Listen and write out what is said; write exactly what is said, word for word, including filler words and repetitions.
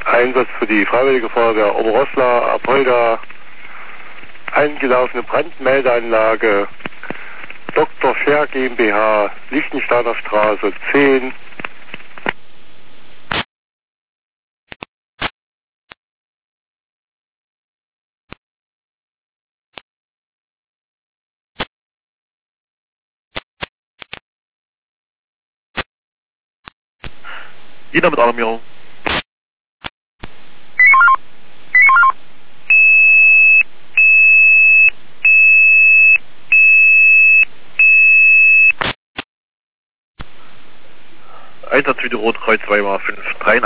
Einsatz für die Freiwillige Feuerwehr Oberoslar, Apolda, eingelaufene Brandmeldeanlage, Doktor Scher GmbH, Lichtensteiner Straße zehn. Ina mit Alarmierung. Einsatz für die Rotkreuz zwei mal fünf drei.